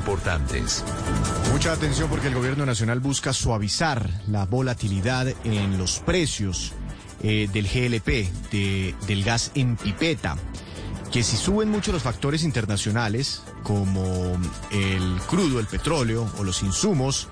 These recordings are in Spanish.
importantes. Mucha atención porque el gobierno nacional busca suavizar la volatilidad en los precios del GLP, del gas en pipeta. Que si suben mucho los factores internacionales, como el crudo, el petróleo o los insumos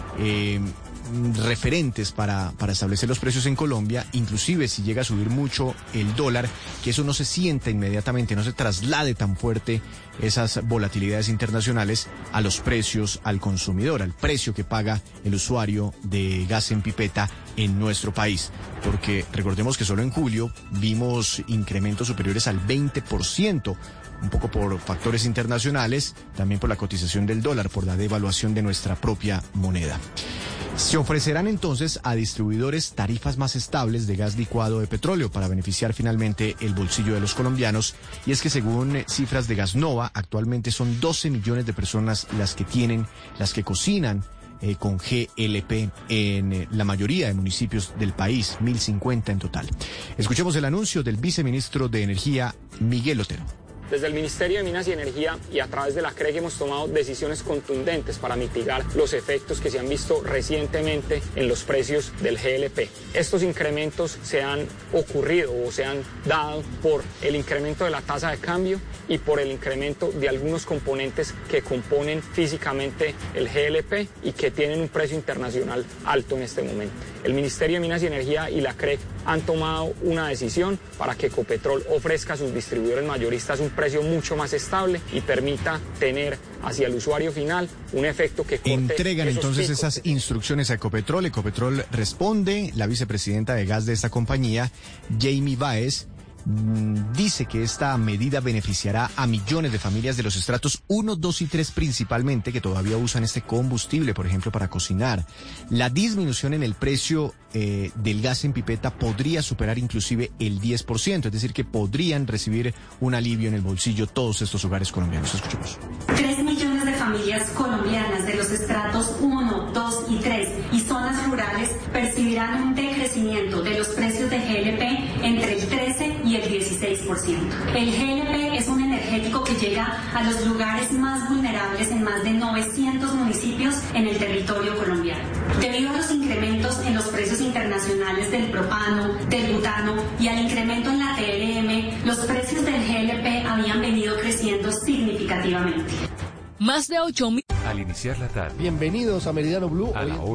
referentes para establecer los precios en Colombia, inclusive si llega a subir mucho el dólar, que eso no se sienta inmediatamente, no se traslade tan fuerte esas volatilidades internacionales a los precios al consumidor, al precio que paga el usuario de gas en pipeta en nuestro país. Porque recordemos que solo en julio vimos incrementos superiores al 20%, un poco por factores internacionales, también por la cotización del dólar, por la devaluación de nuestra propia moneda. Se ofrecerán entonces a distribuidores tarifas más estables de gas licuado de petróleo para beneficiar finalmente el bolsillo de los colombianos. Y es que según cifras de Gasnova, actualmente son 12 millones de personas las que cocinan con GLP en la mayoría de municipios del país, 1.050 en total. Escuchemos el anuncio del viceministro de Energía, Miguel Otero. Desde el Ministerio de Minas y Energía y a través de la CREG hemos tomado decisiones contundentes para mitigar los efectos que se han visto recientemente en los precios del GLP. Estos incrementos se han ocurrido o se han dado por el incremento de la tasa de cambio y por el incremento de algunos componentes que componen físicamente el GLP y que tienen un precio internacional alto en este momento. El Ministerio de Minas y Energía y la CREG han tomado una decisión para que Ecopetrol ofrezca a sus distribuidores mayoristas un precio mucho más estable y permita tener hacia el usuario final un efecto que corte. Entregan entonces esas instrucciones a Ecopetrol. Ecopetrol responde. La vicepresidenta de gas de esta compañía, Jamie Baez, dice que esta medida beneficiará a millones de familias de los estratos 1, 2 y 3 principalmente, que todavía usan este combustible, por ejemplo, para cocinar. La disminución en el precio del gas en pipeta podría superar inclusive el 10%, es decir, que podrían recibir un alivio en el bolsillo todos estos hogares colombianos. Escuchemos. 3 millones de familias colombianas de los estratos 1, 2 y 3 y zonas rurales percibirán un decrecimiento de los precios de GLP entre el 13 y el 16%. El GLP es un energético que llega a los lugares más vulnerables en más de 900 municipios en el territorio colombiano. Debido a los incrementos en los precios internacionales del propano, del butano y al incremento en la TRM, los precios del GLP habían venido creciendo significativamente. Más de 8.000. Al iniciar la tarde. Bienvenidos a Meridiano Blue. A la hora.